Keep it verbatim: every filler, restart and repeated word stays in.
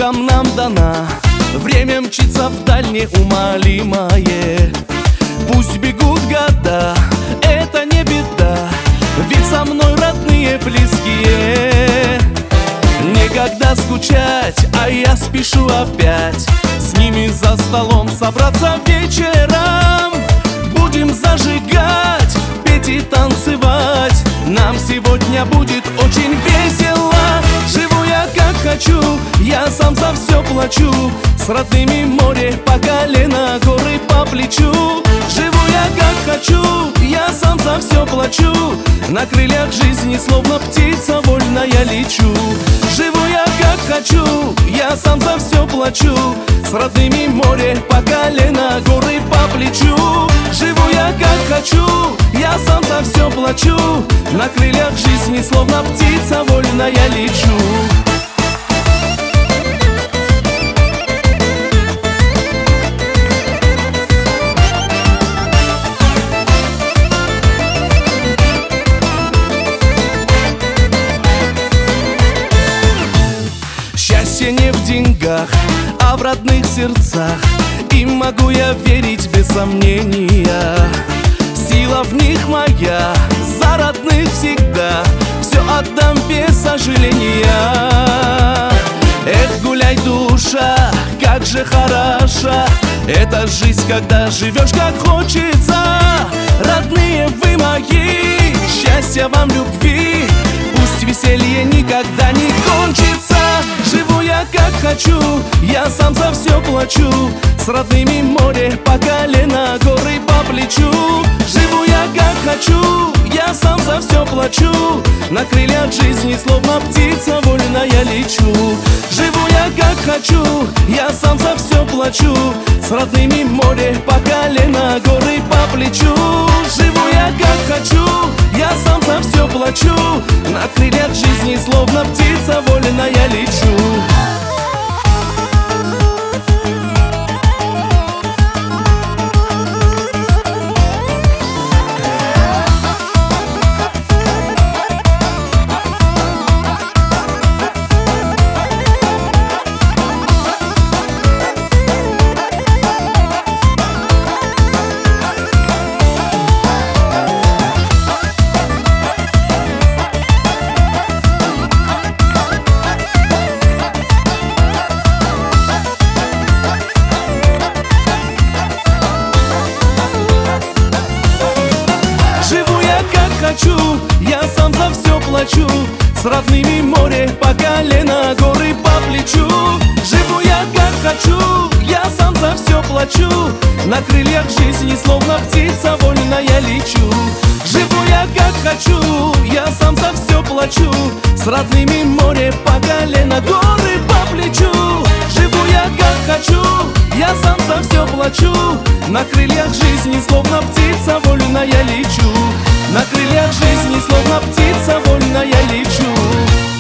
Богом нам дана, время мчится вдаль неумолимое. Пусть бегут года, это не беда, ведь со мной родные, близкие. Некогда скучать, а я спешу опять с ними за столом собраться вечером. Будем зажигать, петь и танцевать, нам сегодня будет очень весело. Живу я как хочу, я сам за все плачу, с родными море по колено, горы по плечу. Живу я как хочу, я сам за все плачу, на крыльях жизни словно птица вольная лечу. Живу я как хочу, я сам за все плачу, с родными море по колено, горы по плечу. Живу я как хочу, я сам за все плачу, на крыльях жизни словно птица вольная лечу. Счастье не в деньгах, а в родных сердцах, и могу я верить без сомнения. Сила в них моя, за родных всегда все отдам без сожаления. Эх, гуляй, душа, как же хороша эта жизнь, когда живешь как хочется. Родные вы мои, счастья вам, любви, пусть веселье никогда не кончится. Живу я как хочу, я сам за все плачу, с родными море по колено, горы по плечу. Живу я как хочу, я сам за все плачу, на крыльях жизни словно птица вольная лечу. Живу я как хочу, я сам за все плачу, с родными море по колено, горы по плечу. Живу я как хочу, я сам за все плачу, на крыльях жизни словно птица вольная лечу. Хочу, я сам за все плачу, с родными море по колено, горы по плечу. Живу я как хочу, я сам за все плачу, на крыльях жизни словно птица вольная лечу. Живу я как хочу, я сам за все плачу, с родными море по колено, горы по плечу. Живу я как хочу, я сам за все плачу, на крыльях жизни словно птица вольная лечу. На крыльях жизни словно птица вольная лечу.